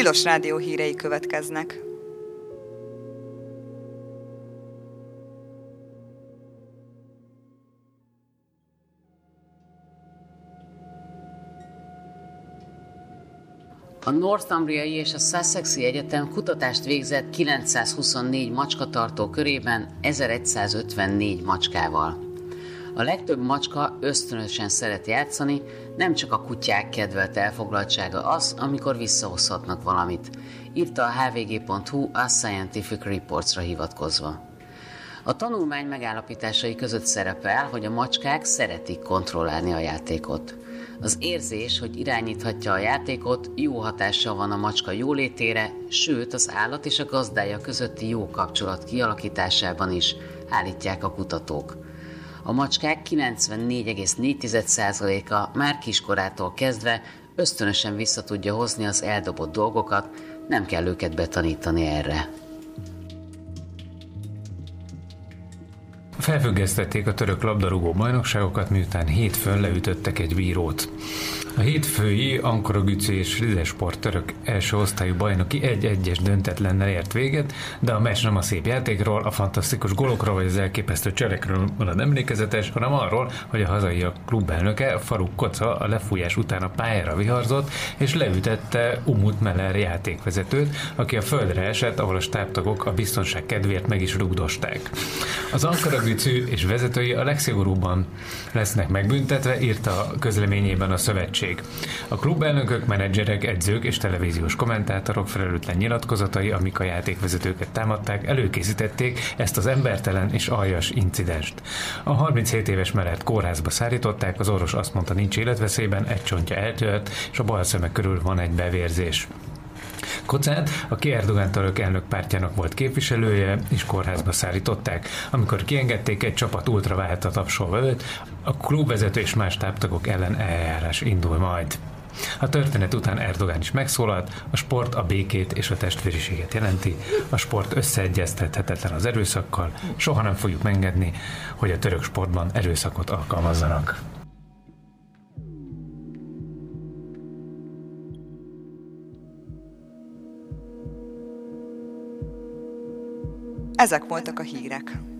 Tilos Rádió hírei következnek. A Northumbriai és a Sussexi Egyetem kutatást végzett 924 macskatartó körében 1154 macskával. A legtöbb macska ösztönösen szeret játszani, nem csak a kutyák kedvelt elfoglaltsága az, amikor visszahozhatnak valamit, írta a hvg.hu a Scientific Reportsra hivatkozva. A tanulmány megállapításai között szerepel, hogy a macskák szeretik kontrollálni a játékot. Az érzés, hogy irányíthatja a játékot, jó hatással van a macska jólétére, sőt az állat és a gazdája közötti jó kapcsolat kialakításában is, állítják a kutatók. A macskák 94,4%-a már kiskorától kezdve ösztönösen vissza tudja hozni az eldobott dolgokat, nem kell őket betanítani erre. Felfüggesztették a török labdarúgó bajnokságokat, miután hétfőn leütöttek egy bírót. A hétfői Ankaragücü és Rizespor török első osztályú bajnoki 1-1-es döntetlennel ért véget, de a meccs nem a szép játékról, a fantasztikus gólokról vagy az elképesztő cselekről van emlékezetes, hanem arról, hogy a hazaiak klubelnöke, Faruk Koca a lefújás után a pályára viharzott, és leütette Umut Meler játékvezetőt, aki a földre esett, ahol a stábtagok a biztonság kedvéért meg is rugdosták. Az Ankaragücü és vezetői a legszigorúbban lesznek megbüntetve, írta a közleményében a szövetség. A klubelnökök, menedzserek, edzők és televíziós kommentátorok felelőtlen nyilatkozatai, amik a játékvezetőket támadták, előkészítették ezt az embertelen és aljas incidenst. A 37 éves Mellert kórházba szállították, az orvos azt mondta, nincs életveszélyben, egy csontja eltört, és a bal szeme körül van egy bevérzés. Kocát, aki Erdogan török elnök pártjának volt képviselője, és kórházba szállították. Amikor kiengedték, egy csapat ultraválta tapsolva őt, a klubvezető és más táptagok ellen eljárás indul majd. A történet után Erdogan is megszólalt, a sport a békét és a testvériséget jelenti, a sport összeegyeztethetetlen az erőszakkal, soha nem fogjuk megengedni, hogy a török sportban erőszakot alkalmazzanak. Ezek voltak a hírek.